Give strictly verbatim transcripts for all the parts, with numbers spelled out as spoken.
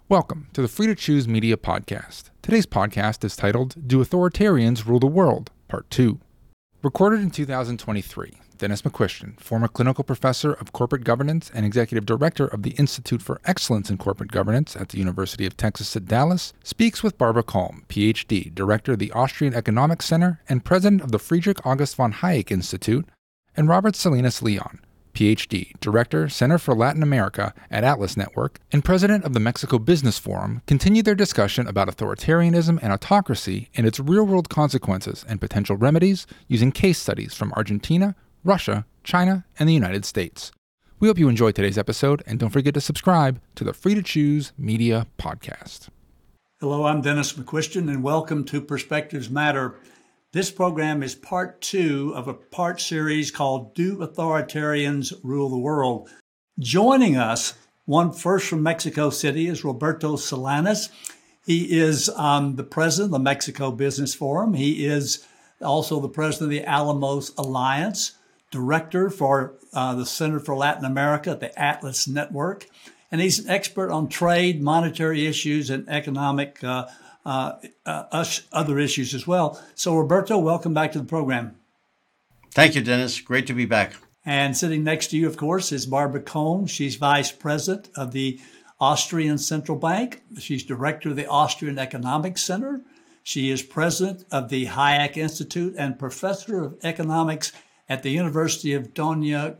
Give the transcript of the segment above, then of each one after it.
Welcome to the Free to Choose Media Podcast. Today's podcast is titled, Do Authoritarians Rule the World? Part two. Recorded in two thousand twenty-three, Dennis McQuistion, former clinical professor of corporate governance and executive director of the Institute for Excellence in Corporate Governance at the University of Texas at Dallas, speaks with Barbara Kolm, P H D, director of the Austrian Economics Center and president of the Friedrich August von Hayek Institute, and Robert Salinas Leon, P H D, Director, Center for Latin America at Atlas Network, and President of the Mexico Business Forum, continue their discussion about authoritarianism and autocracy and its real-world consequences and potential remedies using case studies from Argentina, Russia, China, and the United States. We hope you enjoyed today's episode, and don't forget to subscribe to the Free to Choose Media Podcast. Hello, I'm Dennis McQuistion, and welcome to Perspectives Matter. This program is part two of a part series called Do Authoritarians Rule the World? Joining us, one first from Mexico City, is Roberto Salinas. He is um, the president of the Mexico Business Forum. He is also the president of the Alamos Alliance, director for uh, the Center for Latin America at the Atlas Network, and he's an expert on trade, monetary issues, and economic uh, Uh, uh, us, other issues as well. So, Roberto, welcome back to the program. Thank you, Dennis. Great to be back. And sitting next to you, of course, is Barbara Kolm. She's vice president of the Austrian Central Bank. She's director of the Austrian Economics Center. She is president of the Hayek Institute and professor of economics at the University of Donja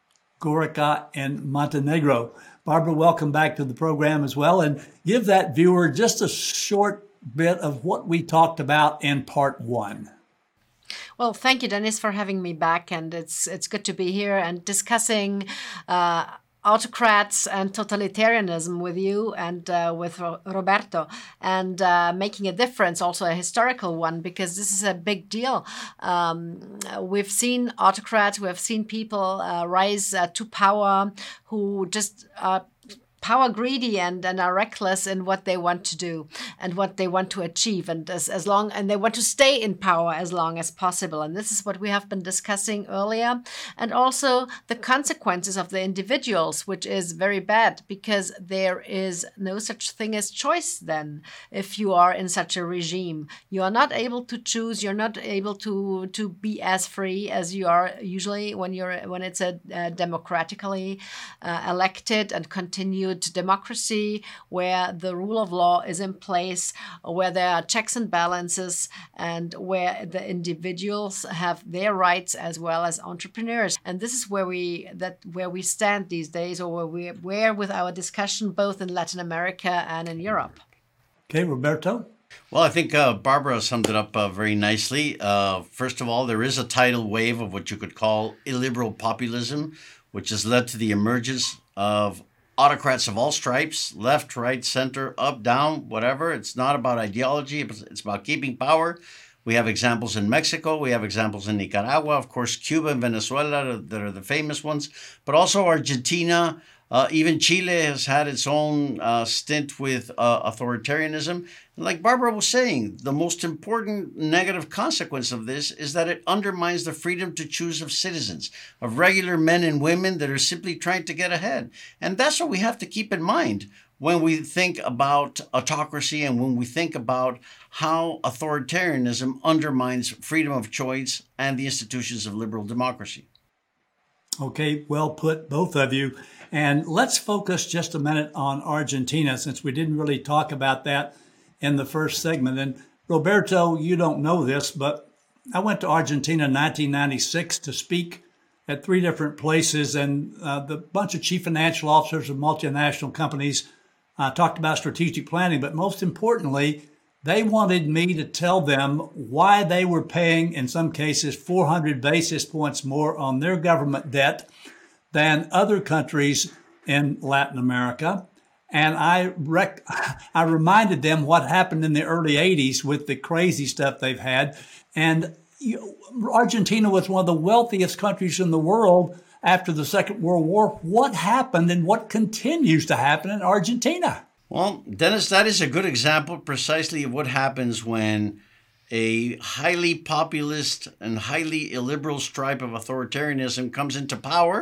Gorica in Montenegro. Barbara, welcome back to the program as well. And give that viewer just a short bit of what we talked about in part one. Well, thank you, Dennis, for having me back. And it's it's good to be here and discussing uh, autocrats and totalitarianism with you and uh, with Ro- Roberto and uh, making a difference, also a historical one, because this is a big deal. Um, we've seen autocrats, we have seen people uh, rise uh, to power who just uh, power greedy and, and are reckless in what they want to do and what they want to achieve, and as, as long and they want to stay in power as long as possible. And this is what we have been discussing earlier, and also the consequences of the individuals, which is very bad, because there is no such thing as choice then. If you are in such a regime, you are not able to choose, you're not able to to be as free as you are usually when you're when it's a, a democratically uh, elected and continued democracy, where the rule of law is in place, where there are checks and balances, and where the individuals have their rights as well as entrepreneurs. And this is where we that where we stand these days, or where we where with our discussion both in Latin America and in Europe. Okay, Roberto. Well, I think uh, Barbara summed it up uh, very nicely. Uh, first of all, there is a tidal wave of what you could call illiberal populism, which has led to the emergence of autocrats of all stripes, left, right, center, up, down, whatever. It's not about ideology. It's about keeping power. We have examples in Mexico. We have examples in Nicaragua. Of course, Cuba and Venezuela that are the famous ones, but also Argentina. Uh, even Chile has had its own uh, stint with uh, authoritarianism. And like Barbara was saying, the most important negative consequence of this is that it undermines the freedom to choose of citizens, of regular men and women that are simply trying to get ahead. And that's what we have to keep in mind when we think about autocracy and when we think about how authoritarianism undermines freedom of choice and the institutions of liberal democracy. Okay, well put, both of you. And let's focus just a minute on Argentina, since we didn't really talk about that in the first segment. And Roberto, you don't know this, but I went to Argentina in nineteen ninety-six to speak at three different places, and uh, the bunch of chief financial officers of multinational companies uh, talked about strategic planning. But most importantly, they wanted me to tell them why they were paying, in some cases, four hundred basis points more on their government debt than other countries in Latin America. And I rec- I reminded them what happened in the early eighties with the crazy stuff they've had. And you know, Argentina was one of the wealthiest countries in the world after the Second World War. What happened and what continues to happen in Argentina? Well, Dennis, that is a good example precisely of what happens when a highly populist and highly illiberal stripe of authoritarianism comes into power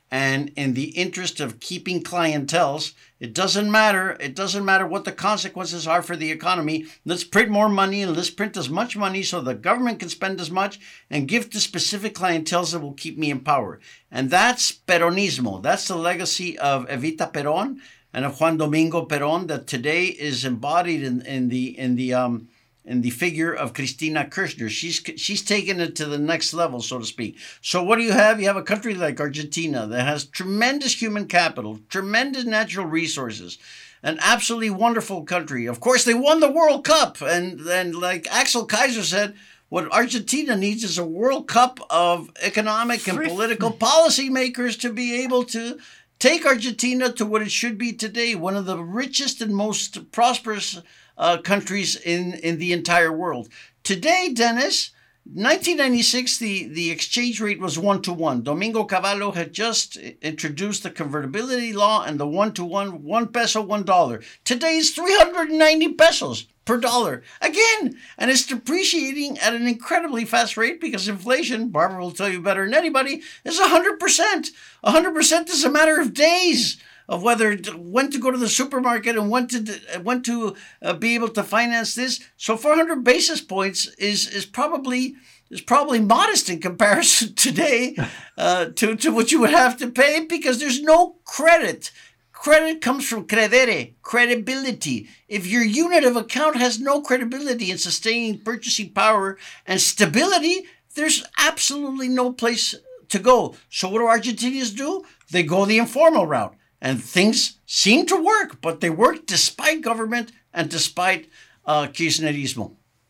And in the interest of keeping clienteles, it doesn't matter. It doesn't matter what the consequences are for the economy. Let's print more money and let's print as much money so the government can spend as much and give to specific clienteles that will keep me in power. And that's Peronismo. That's the legacy of Evita Perón and of Juan Domingo Perón that today is embodied in, in the in the um in the figure of Cristina Kirchner. She's she's taken it to the next level, so to speak. So what do you have? You have a country like Argentina that has tremendous human capital, tremendous natural resources, an absolutely wonderful country. Of course, they won the World Cup. And then, like Axel Kaiser said, what Argentina needs is a World Cup of economic and political policymakers to be able to take Argentina to what it should be today, one of the richest and most prosperous uh, countries in, in the entire world. Today, Dennis, nineteen ninety-six, the, the exchange rate was one to one. Domingo Cavallo had just introduced the convertibility law and the one to one, one peso, one dollar. Today is three hundred ninety pesos per dollar. Again, and it's depreciating at an incredibly fast rate because inflation, Barbara will tell you better than anybody, is one hundred percent. one hundred percent is a matter of days of whether when to go to the supermarket and when to when to uh, be able to finance this. So four hundred basis points is is probably is probably modest in comparison today uh, to to what you would have to pay because there's no credit. Credit comes from credere, credibility. If your unit of account has no credibility in sustaining purchasing power and stability, there's absolutely no place to go. So what do Argentinians do? They go the informal route. And things seem to work, but they work despite government and despite uh, Kirchnerismo.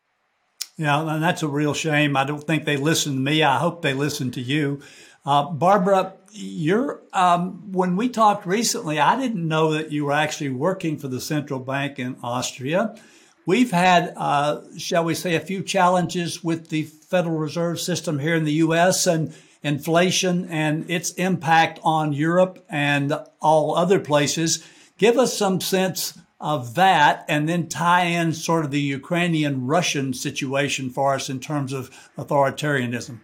Yeah, and that's a real shame. I don't think they listen to me. I hope they listen to you. Uh, Barbara, you're, um, when we talked recently, I didn't know that you were actually working for the central bank in Austria. We've had, uh, shall we say, a few challenges with the Federal Reserve System here in the U S and inflation and its impact on Europe and all other places. Give us some sense of that and then tie in sort of the Ukrainian-Russian situation for us in terms of authoritarianism.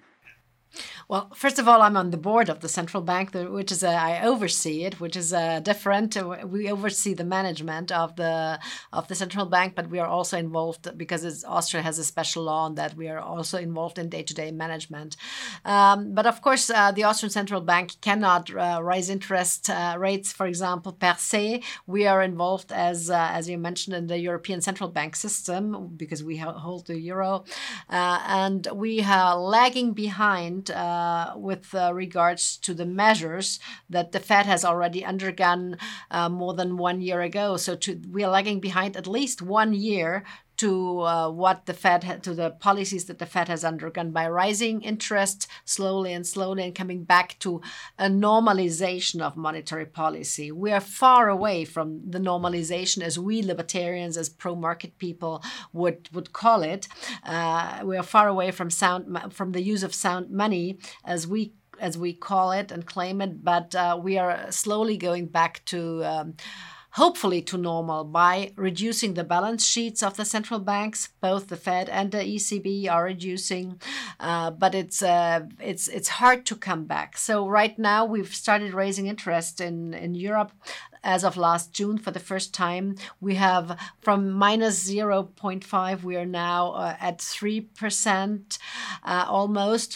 Well, first of all, I'm on the board of the central bank, which is a, I oversee it, which is a different. We oversee the management of the of the central bank, but we are also involved because it's, Austria has a special law on that. We are also involved in day-to-day management. Um, but of course, uh, the Austrian central bank cannot uh, raise interest uh, rates, for example, per se. We are involved as uh, as you mentioned in the European central bank system because we hold the euro, uh, and we are lagging behind. Uh, Uh, with uh, regards to the measures that the Fed has already undergone uh, more than one year ago. So to, we are lagging behind at least one year to uh, what the Fed had, to the policies that the Fed has undergone by rising interest slowly and slowly and coming back to a normalization of monetary policy. We are far away from the normalization as we libertarians, as pro-market people would, would call it. Uh, we are far away from sound from the use of sound money as we as we call it and claim it, but uh, we are slowly going back to um, hopefully to normal by reducing the balance sheets of the central banks. Both the Fed and the E C B are reducing, uh, but it's uh, it's it's hard to come back. So right now we've started raising interest in, in Europe. As of last June, for the first time, we have from minus zero point five, we are now uh, at three percent uh, almost,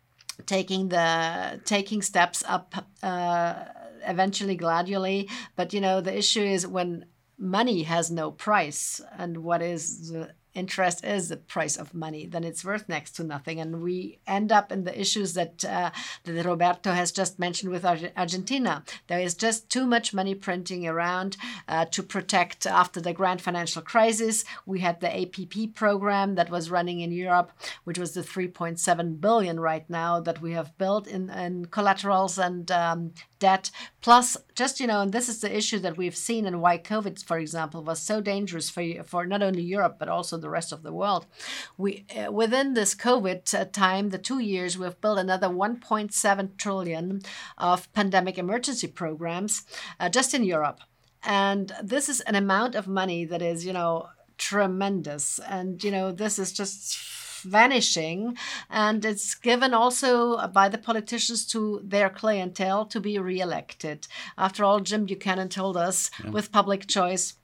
taking the taking steps up uh, eventually gradually. But, you know, the issue is when money has no price and what is the interest is the price of money, then it's worth next to nothing. And we end up in the issues that, uh, that Roberto has just mentioned with Argentina. There is just too much money printing around uh, to protect after the grand financial crisis. We had the A P P program that was running in Europe, which was the three point seven billion right now that we have built in, in collaterals and um, debt. Plus, just, you know, and this is the issue that we've seen and why COVID, for example, was so dangerous for, for not only Europe, but also the rest of the world. We uh, within this COVID uh, time, the two years, we've built another one point seven trillion of pandemic emergency programs uh, just in Europe. And this is an amount of money that is, you know, tremendous. And, you know, this is just vanishing, and it's given also by the politicians to their clientele to be reelected. After all, Jim Buchanan told us yeah. with public choice,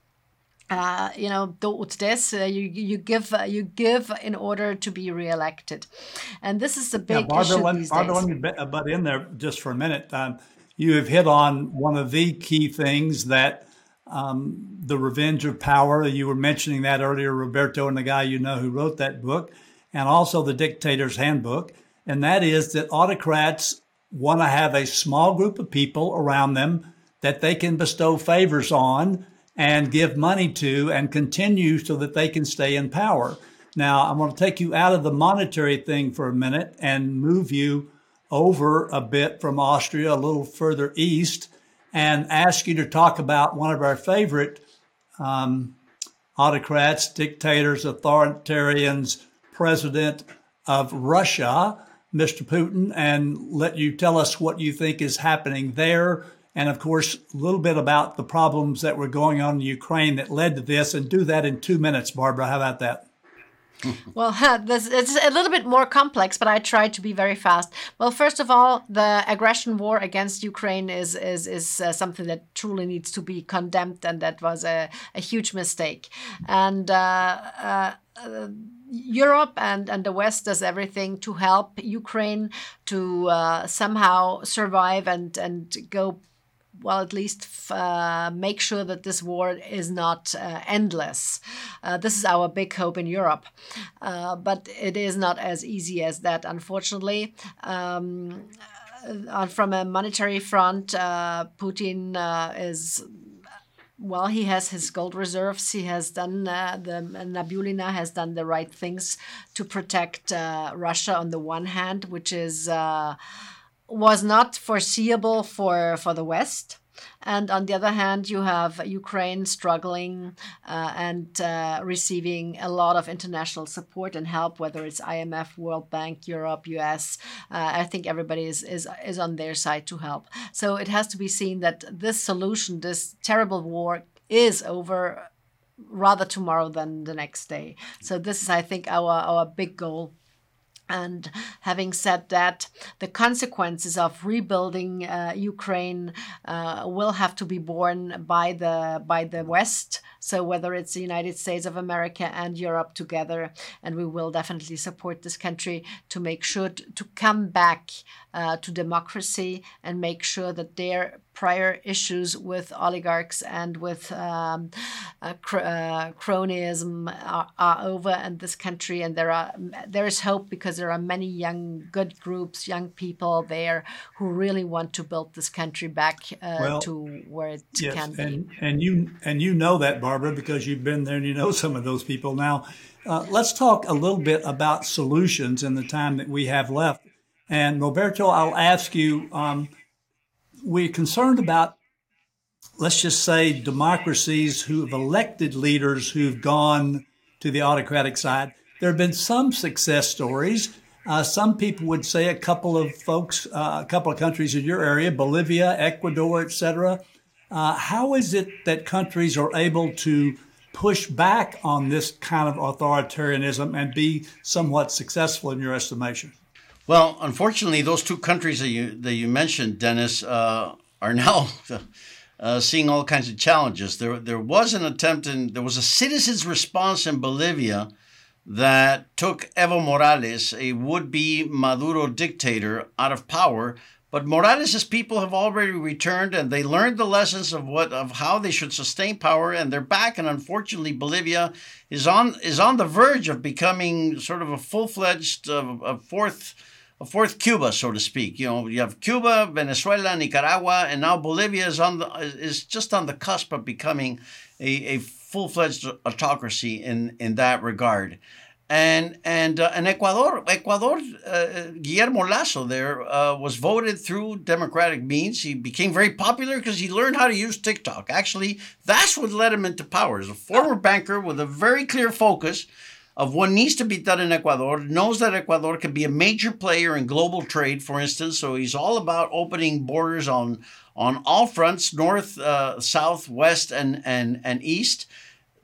Uh, you know, do ut des, uh, you you give uh, you give in order to be reelected, and this is the big yeah, Barbara, issue let, these Barbara, days. let me butt in there just for a minute. Um, you have hit on one of the key things that um, the Revenge of Power. You were mentioning that earlier, Roberto, and the guy you know who wrote that book, and also the Dictator's Handbook, and that is that autocrats want to have a small group of people around them that they can bestow favors on and give money to and continue so that they can stay in power. Now, I'm going to take you out of the monetary thing for a minute and move you over a bit from Austria, a little further east, and ask you to talk about one of our favorite um, autocrats, dictators, authoritarians, president of Russia, Mister Putin, and let you tell us what you think is happening there. And of course, a little bit about the problems that were going on in Ukraine that led to this, and do that in two minutes, Barbara. How about that? Well, this, it's a little bit more complex, but I tried to be very fast. Well, first of all, the aggression war against Ukraine is is is uh, something that truly needs to be condemned, and that was a, a huge mistake. And uh, uh, uh, Europe and, and the West does everything to help Ukraine to uh, somehow survive and, and go, well, at least uh, make sure that this war is not uh, endless. Uh, this is our big hope in Europe. Uh, but it is not as easy as that, unfortunately. Um, uh, from a monetary front, uh, Putin uh, is... Well, he has his gold reserves. He has done, uh, the Nabulina has done the right things to protect uh, Russia on the one hand, which is uh, was not foreseeable for, for the West. And on the other hand, you have Ukraine struggling uh, and uh, receiving a lot of international support and help, whether it's I M F, World Bank, Europe, U S. Uh, I think everybody is, is, is on their side to help. So it has to be seen that this solution, this terrible war, is over rather tomorrow than the next day. So this is, I think, our, our big goal. And having said that, the consequences of rebuilding uh, Ukraine uh, will have to be borne by the by the West. So whether it's the United States of America and Europe together, and we will definitely support this country to make sure to, to come back uh, to democracy and make sure that their prior issues with oligarchs and with um, uh, cr- uh, cronyism are, are over in this country, and there are there is hope because there are many young good groups, young people there who really want to build this country back uh, well, to where it yes, can be. And, and you and you know that, Barbara, because you've been there and you know some of those people. Now, uh, let's talk a little bit about solutions in the time that we have left. And Roberto, I'll ask you. Um, We're concerned about, let's just say, democracies who have elected leaders who've gone to the autocratic side. There have been some success stories. Uh, some people would say a couple of folks, uh, a couple of countries in your area, Bolivia, Ecuador, et cetera. Uh, how is it that countries are able to push back on this kind of authoritarianism and be somewhat successful in your estimation? Well, unfortunately, those two countries that you that you mentioned, Dennis, uh, are now uh, seeing all kinds of challenges. There, there was an attempt, and there was a citizens' response in Bolivia that took Evo Morales, a would-be Maduro dictator, out of power. But Morales' people have already returned, and they learned the lessons of what of how they should sustain power, and they're back. And unfortunately, Bolivia is on is on the verge of becoming sort of a full-fledged, uh, a fourth. A fourth Cuba, so to speak. You know, you have Cuba, Venezuela, Nicaragua, and now Bolivia is on the is just on the cusp of becoming a, a full-fledged autocracy in, in that regard. And and uh, and Ecuador, Ecuador, uh, Guillermo Lasso there uh, was voted through democratic means. He became very popular because he learned how to use TikTok. Actually, that's what led him into power. As a former banker with a very clear focus of what needs to be done in Ecuador, knows that Ecuador can be a major player in global trade, for instance. So he's all about opening borders on on all fronts, north, uh, south, west, and, and, and east.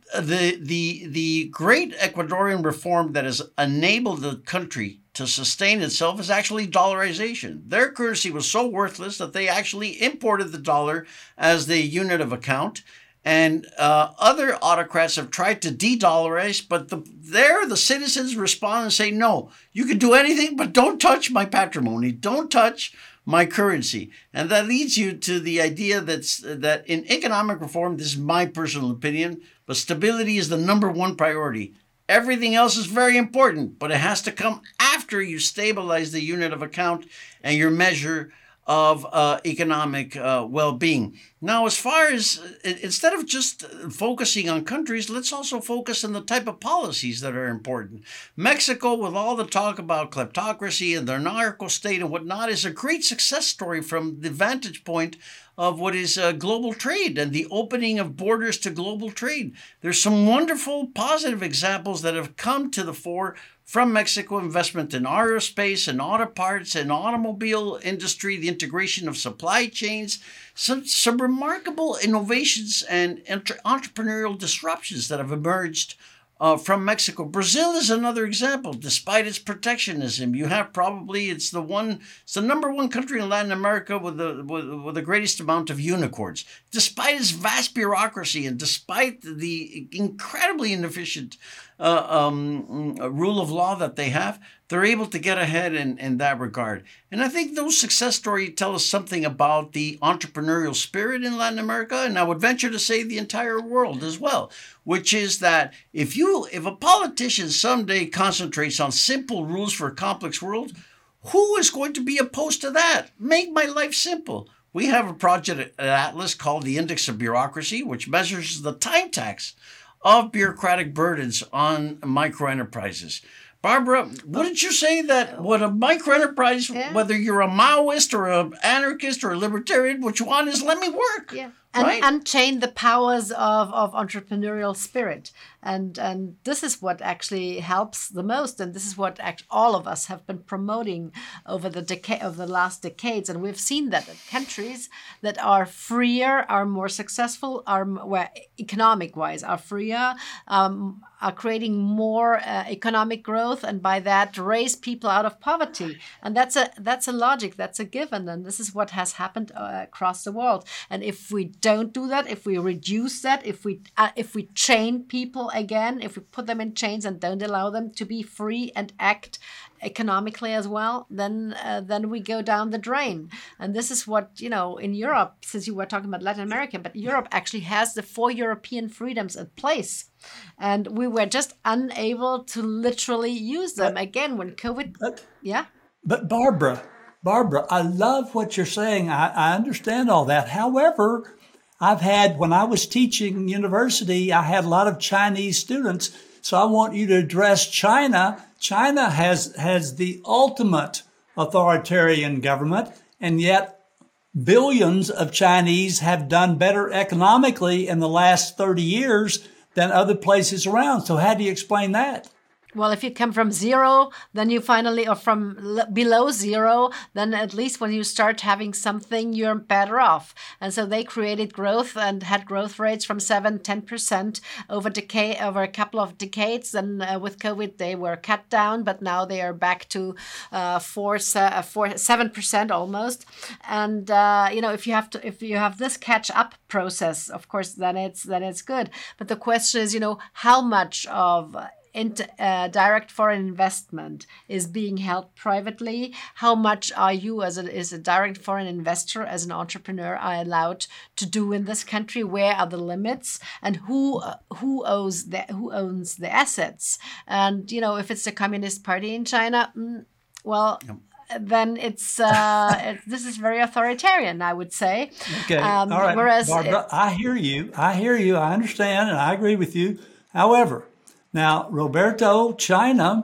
the the the great Ecuadorian reform that has enabled the country to sustain itself is actually dollarization. Their currency was so worthless that they actually imported the dollar as the unit of account. And uh, other autocrats have tried to de-dollarize, but the, there the citizens respond and say, no, you can do anything, but don't touch my patrimony. Don't touch my currency. And that leads you to the idea that's, that in economic reform, this is my personal opinion, but stability is the number one priority. Everything else is very important, but it has to come after you stabilize the unit of account and your measure of uh, economic uh, well-being. Now, as far as, instead of just focusing on countries, let's also focus on the type of policies that are important. Mexico, with all the talk about kleptocracy and their narco state and whatnot, is a great success story from the vantage point of what is uh, global trade and the opening of borders to global trade. There's some wonderful positive examples that have come to the fore from Mexico: investment in aerospace and auto parts and automobile industry, the integration of supply chains, some, some remarkable innovations and entre- entrepreneurial disruptions that have emerged uh, from Mexico. Brazil is another example. Despite its protectionism, you have probably, it's the one, it's the number one country in Latin America with the, with, with the greatest amount of unicorns. Despite its vast bureaucracy and despite the incredibly inefficient Uh, um, rule of law that they have, they're able to get ahead in, in that regard. And I think those success stories tell us something about the entrepreneurial spirit in Latin America, and I would venture to say the entire world as well, which is that if you, if a politician someday concentrates on simple rules for a complex world, who is going to be opposed to that? Make my life simple. We have a project at Atlas called the Index of Bureaucracy, which measures the time tax of bureaucratic burdens on microenterprises. Barbara, wouldn't you say that what a microenterprise, yeah. whether you're a Maoist or an anarchist or a libertarian, what you want is let me work. Yeah. And right? unchain the powers of, of entrepreneurial spirit. And and this is what actually helps the most. And this is what act, all of us have been promoting over the decade of the last decades. And we've seen that in countries that are freer, are more successful, are where economic-wise are freer, um, are creating more uh, economic growth, and by that raise people out of poverty. And that's a that's a logic, that's a given. And this is what has happened uh, across the world. And if we don't do that, if we reduce that, if we uh, if we chain people again, if we put them in chains and don't allow them to be free and act economically as well, then uh, then we go down the drain. And this is what, you know, in Europe, since you were talking about Latin America, but Europe actually has the four European freedoms in place. And we were just unable to literally use them but, again when COVID. But, yeah. But Barbara, Barbara, I love what you're saying. I, I understand all that. However, I've had, when I was teaching university, I had a lot of Chinese students. So I want you to address China. China has, has the ultimate authoritarian government, and yet billions of Chinese have done better economically in the last thirty years than other places around. So how do you explain that? Well, if you come from zero, then you finally, or from l- below zero, then at least when you start having something, you're better off. And so they created growth and had growth rates from seven, ten percent over decade, over a couple of decades. And uh, with COVID, they were cut down, but now they are back to uh, four, uh, four, seven percent almost. And uh, you know, if you have to, if you have this catch-up process, of course, then it's then it's good. But the question is, you know, how much of Into, uh, direct foreign investment is being held privately? How much are you, as a, as a direct foreign investor, as an entrepreneur, are allowed to do in this country? Where are the limits? And who uh, who owes the who owns the assets? And you know, if it's the Communist Party in China, mm, well. Yep. Then it's uh, it, this is very authoritarian, I would say. Okay, um, all right, whereas Barbara, it, I hear you. I hear you. I understand, and I agree with you. However, now, Roberto, China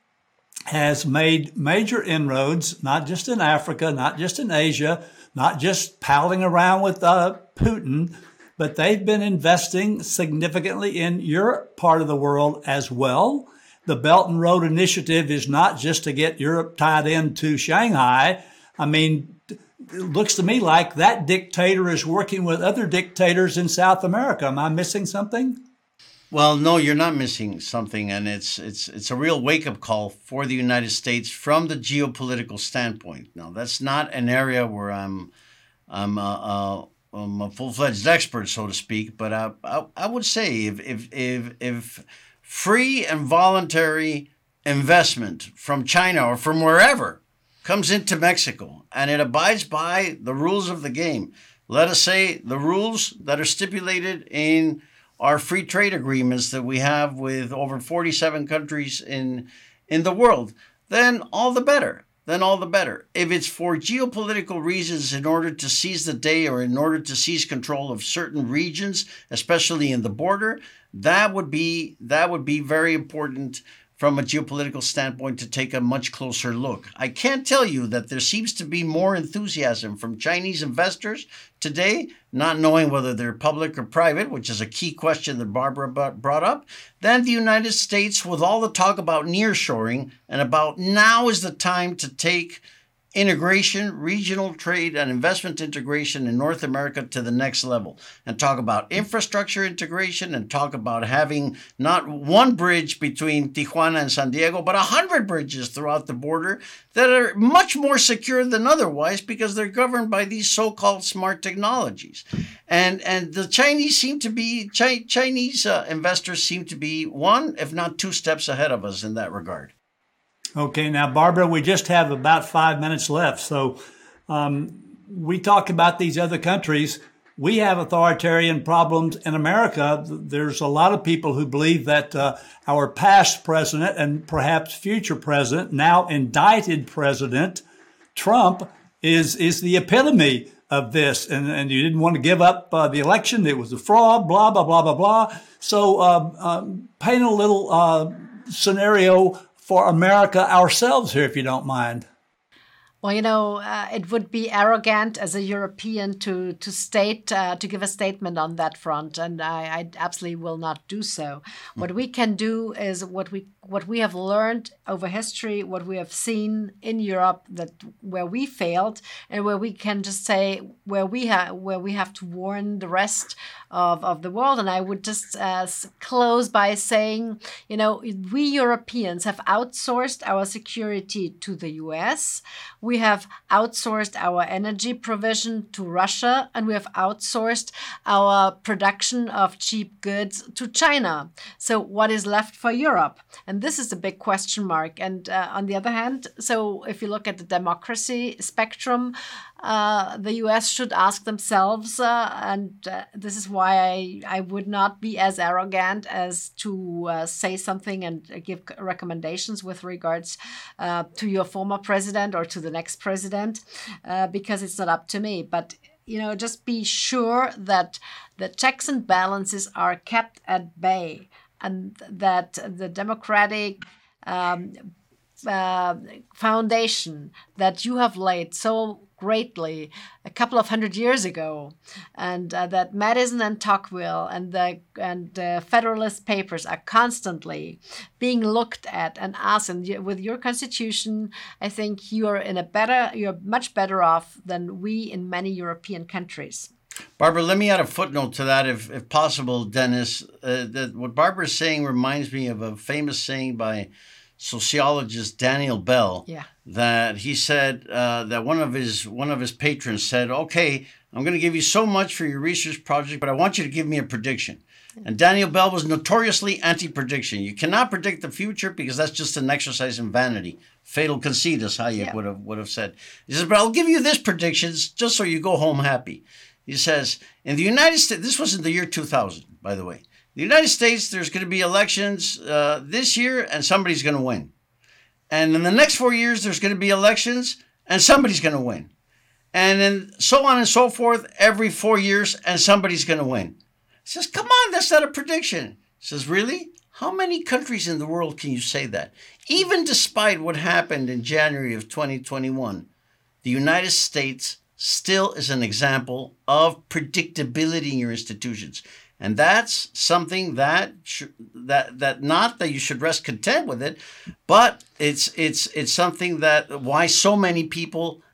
has made major inroads, not just in Africa, not just in Asia, not just palling around with uh, Putin, but they've been investing significantly in your part of the world as well. The Belt and Road Initiative is not just to get Europe tied into Shanghai. I mean, it looks to me like that dictator is working with other dictators in South America. Am I missing something? Well, no, you're not missing something, and it's it's it's a real wake-up call for the United States from the geopolitical standpoint. Now, that's not an area where I'm I'm a, a, I'm a full-fledged expert, so to speak, but I I, I would say if if if if free and voluntary investment from China or from wherever comes into Mexico and it abides by the rules of the game, let us say the rules that are stipulated in our free trade agreements that we have with over forty-seven countries in in the world, then all the better. Then all the better. If it's for geopolitical reasons in order to seize the day or in order to seize control of certain regions, especially in the border, that would be that would be very important from a geopolitical standpoint to take a much closer look. I can't tell you that there seems to be more enthusiasm from Chinese investors today, not knowing whether they're public or private, which is a key question that Barbara brought up, than the United States, with all the talk about nearshoring and about now is the time to take integration, regional trade and investment integration in North America to the next level, and talk about infrastructure integration and talk about having not one bridge between Tijuana and San Diego, but a hundred bridges throughout the border that are much more secure than otherwise because they're governed by these so-called smart technologies. And and the Chinese seem to be, Chi- Chinese uh, investors seem to be one, if not two steps ahead of us in that regard. Okay, now, Barbara, we just have about five minutes left. So um, we talk about these other countries. We have authoritarian problems in America. There's a lot of people who believe that uh, our past president and perhaps future president, now indicted president, Trump, is is the epitome of this. And, and you didn't want to give up uh, the election. It was a fraud, blah, blah, blah, blah, blah. So uh, uh, paint a little uh, scenario for America ourselves here, if you don't mind. Well, you know, uh, it would be arrogant as a European to to state uh, to give a statement on that front, and I, I absolutely will not do so. Mm. What we can do is what we what we have learned over history, what we have seen in Europe, that where we failed, and where we can just say where we have where we have to warn the rest of, of the world. And I would just uh, close by saying, you know, we Europeans have outsourced our security to the U S. We have outsourced our energy provision to Russia, and we have outsourced our production of cheap goods to China. So what is left for Europe? And this is a big question mark. And uh, on the other hand, so if you look at the democracy spectrum, uh, the U S should ask themselves, uh, and uh, this is why I, I would not be as arrogant as to uh, say something and give recommendations with regards uh, to your former president or to the next president, uh, because it's not up to me. But, you know, just be sure that the checks and balances are kept at bay, and that the democratic um, uh, foundation that you have laid so greatly a couple of hundred years ago, and uh, that Madison and Tocqueville and the and the Federalist Papers are constantly being looked at and asked. And with your Constitution, I think you're in a better, you're much better off than we in many European countries. Barbara, let me add a footnote to that, if if possible, Dennis. Uh, that what Barbara is saying reminds me of a famous saying by sociologist Daniel Bell. Yeah. That he said uh, that one of his one of his patrons said, "Okay, I'm going to give you so much for your research project, but I want you to give me a prediction." And Daniel Bell was notoriously anti-prediction. You cannot predict the future because that's just an exercise in vanity. Fatal conceit, as Hayek yeah. would have would have said. He says, "But I'll give you this predictions just so you go home happy." He says, in the United States, this was in the year two thousand, by the way. The United States, there's going to be elections uh, this year, and somebody's going to win. And in the next four years, there's going to be elections, and somebody's going to win. And then so on and so forth, every four years, and somebody's going to win. He says, come on, that's not a prediction. He says, really? How many countries in the world can you say that? Even despite what happened in January of twenty twenty-one, the United States still is an example of predictability in your institutions. And that's something that sh- that that not that you should rest content with it, but it's it's it's something that why so many people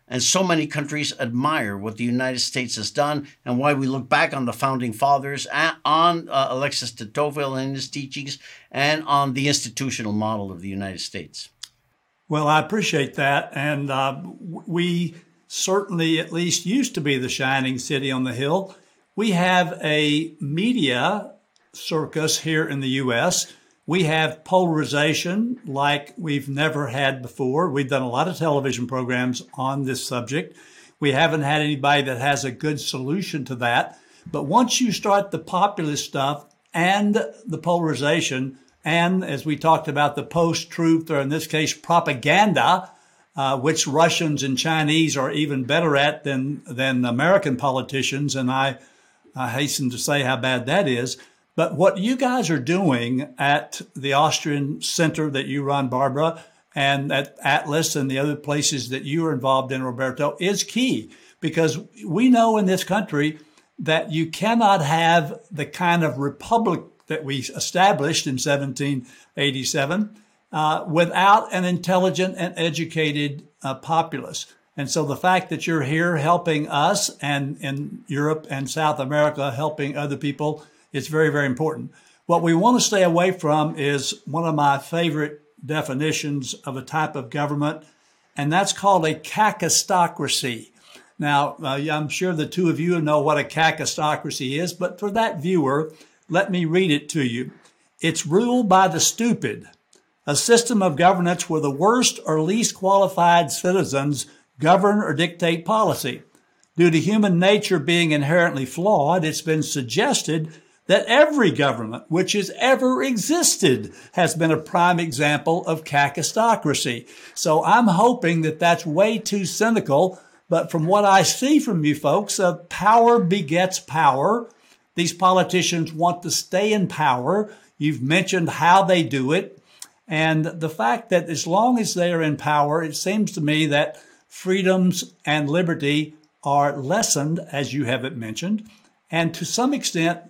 and so many countries admire what the United States has done, and why we look back on the founding fathers, on uh, Alexis de Tocqueville and his teachings, and on the institutional model of the United States. Well, I appreciate that. And uh, we certainly at least used to be the shining city on the hill. We have a media circus here in the U S. We have polarization like we've never had before. We've done a lot of television programs on this subject. We haven't had anybody that has a good solution to that. But once you start the populist stuff and the polarization, and as we talked about, the post-truth, or in this case, propaganda, uh, which Russians and Chinese are even better at than than American politicians, and I, I hasten to say how bad that is. But what you guys are doing at the Austrian Center that you run, Barbara, and at Atlas and the other places that you are involved in, Roberto, is key, because we know in this country that you cannot have the kind of republic that we established in seventeen eighty-seven uh, without an intelligent and educated uh, populace. And so the fact that you're here helping us, and in Europe and South America helping other people, is very, very important. What we want to stay away from is one of my favorite definitions of a type of government, and that's called a kakistocracy. Now, uh, I'm sure the two of you know what a kakistocracy is, but for that viewer, let me read it to you. It's ruled by the stupid, a system of governance where the worst or least qualified citizens govern or dictate policy. Due to human nature being inherently flawed, it's been suggested that every government which has ever existed has been a prime example of kakistocracy. So I'm hoping that that's way too cynical, but from what I see from you folks, uh, power begets power. These politicians want to stay in power. You've mentioned how they do it. And the fact that as long as they are in power, it seems to me that freedoms and liberty are lessened, as you have it mentioned. And to some extent,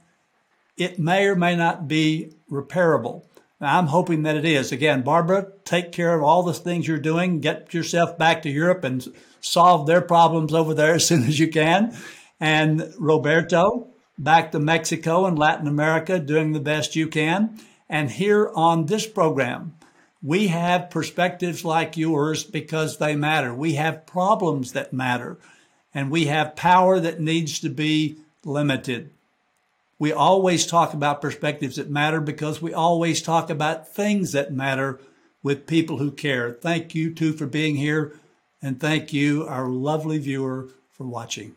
it may or may not be repairable. Now, I'm hoping that it is. Again, Barbara, take care of all the things you're doing. Get yourself back to Europe and solve their problems over there as soon as you can. And Roberto, back to Mexico and Latin America, doing the best you can. And here on this program, we have perspectives like yours because they matter. We have problems that matter, and we have power that needs to be limited. We always talk about perspectives that matter because we always talk about things that matter with people who care. Thank you, too, for being here, and thank you, our lovely viewer, for watching.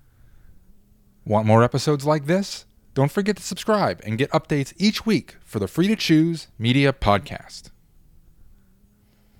Want more episodes like this? Don't forget to subscribe and get updates each week for the Free to Choose Media Podcast.